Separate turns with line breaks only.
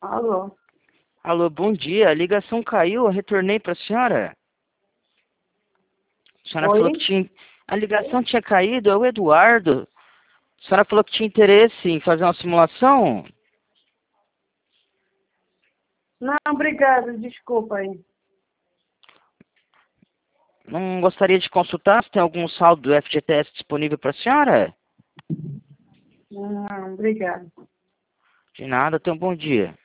Alô?
Alô, bom dia. A ligação caiu, eu retornei para a senhora. A senhora falou
Oi?
que tinha... A ligação tinha caído, é o Eduardo. A senhora falou que tinha interesse em fazer uma simulação?
Não, obrigada, desculpa aí.
Não gostaria de consultar se tem algum saldo do FGTS disponível para a senhora?
Não, obrigada.
De nada, tenha um bom dia.